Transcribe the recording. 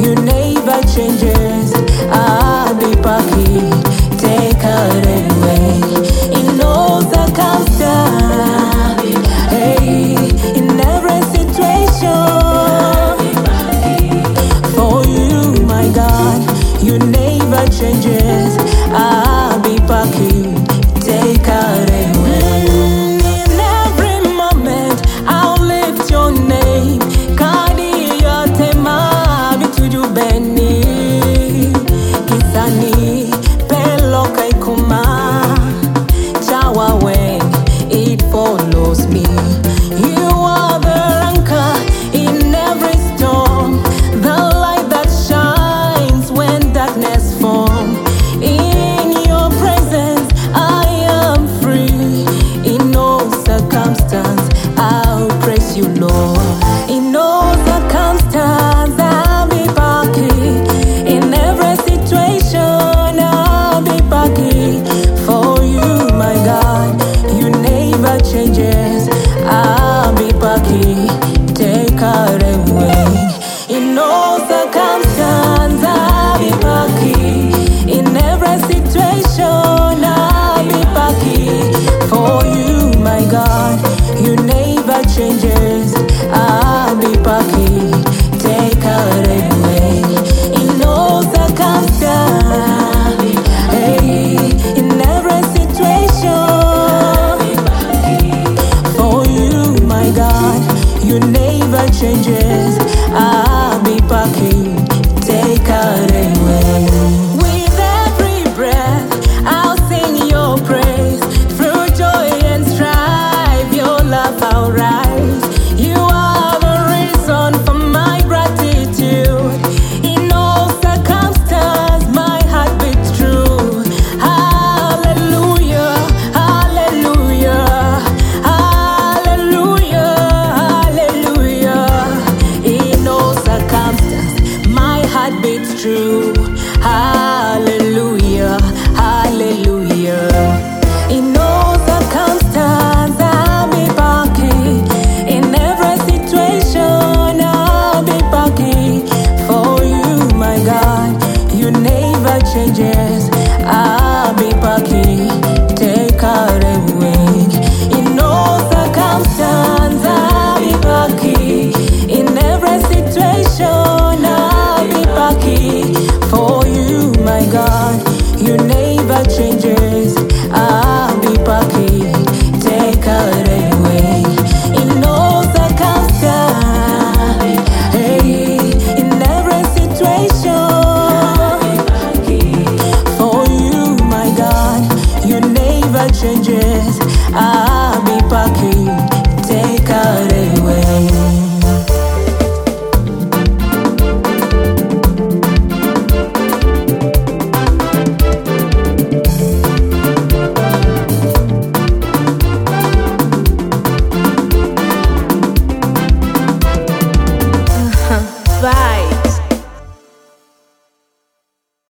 you never changes. I'll be back here, take her away. In all circumstance, hey, in every situation. For you, my God, you never changes. I'll be back here, take her away. In every moment, I'll lift your name. Kadi yote mabituju beni kisani pelo kaikuma chawa when it follows me. You are the anchor in every storm, the light that shines when darkness forms. In your presence I am free. In all circumstance I'll praise you, Lord. In all circumstance I'll be back here. In every situation I'll be back here. For you, my God, you never changes. I'll be back here, take her away. In all circumstance I'll be back here. In every situation I'll be back here. For you, my God, you never changes. I'll be back here, take her away. In all circumstance, hey, in every situation. For you, my God, you never changes. I'll be back here, take her away. With every breath, I'll sing your praise. Through joy and strife, your love I'll rise. You are the reason for my gratitude. In all circumstances, my heart beats true. Hallelujah, hallelujah, hallelujah, hallelujah. In all circumstances, my heart beats true. Hallelujah.